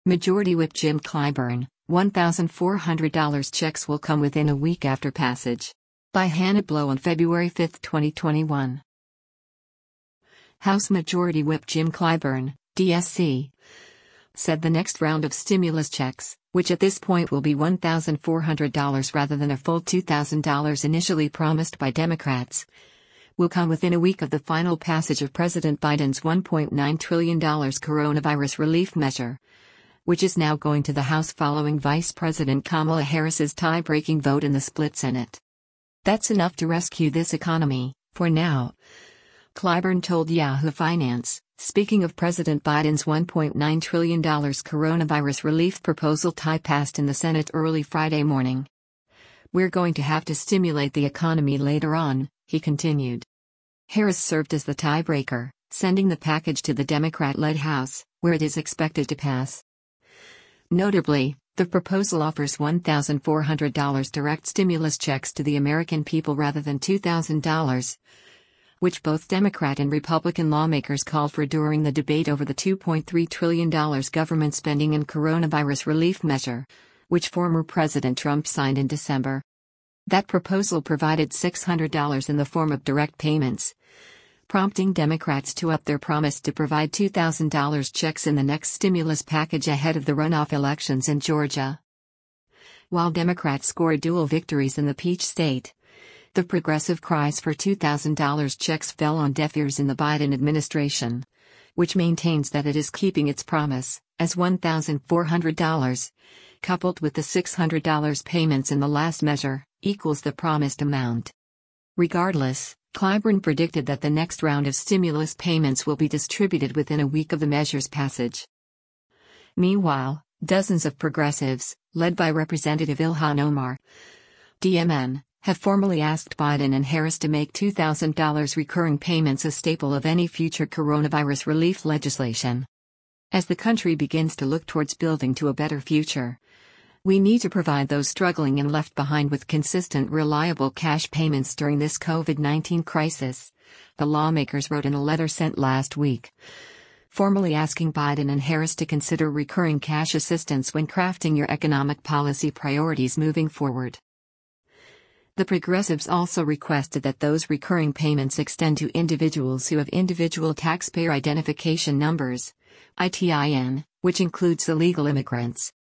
Majority Whip Jim Clyburn, $1,400 checks will come within a week after passage. By Hannah Blow on February 5, 2021. House Majority Whip Jim Clyburn, DSC, said the next round of stimulus checks, which at this point will be $1,400 rather than a full $2,000 initially promised by Democrats, will come within a week of the final passage of President Biden's $1.9 trillion coronavirus relief measure, which is now going to the House following Vice President Kamala Harris's tie-breaking vote in the split Senate. That's enough to rescue this economy, for now, Clyburn told Yahoo Finance, speaking of President Biden's $1.9 trillion coronavirus relief proposal passed in the Senate early Friday morning. We're going to have to stimulate the economy later on, he continued. Harris served as the tiebreaker, sending the package to the Democrat-led House, where it is expected to pass. Notably, the proposal offers $1,400 direct stimulus checks to the American people rather than $2,000, which both Democrat and Republican lawmakers called for during the debate over the $2.3 trillion government spending and coronavirus relief measure, which former President Trump signed in December. That proposal provided $600 in the form of direct payments, prompting Democrats to up their promise to provide $2,000 checks in the next stimulus package ahead of the runoff elections in Georgia. While Democrats scored dual victories in the Peach State, the progressive cries for $2,000 checks fell on deaf ears in the Biden administration, which maintains that it is keeping its promise, as $1,400, coupled with the $600 payments in the last measure, equals the promised amount. Regardless, Clyburn predicted that the next round of stimulus payments will be distributed within a week of the measure's passage. Meanwhile, dozens of progressives, led by Representative Ilhan Omar, DMN, have formally asked Biden and Harris to make $2,000 recurring payments a staple of any future coronavirus relief legislation. As the country begins to look towards building to a better future, we need to provide those struggling and left behind with consistent, reliable cash payments during this COVID-19 crisis, the lawmakers wrote in a letter sent last week, formally asking Biden and Harris to consider recurring cash assistance when crafting your economic policy priorities moving forward. The progressives also requested that those recurring payments extend to individuals who have individual taxpayer identification numbers, ITIN, which includes illegal immigrants,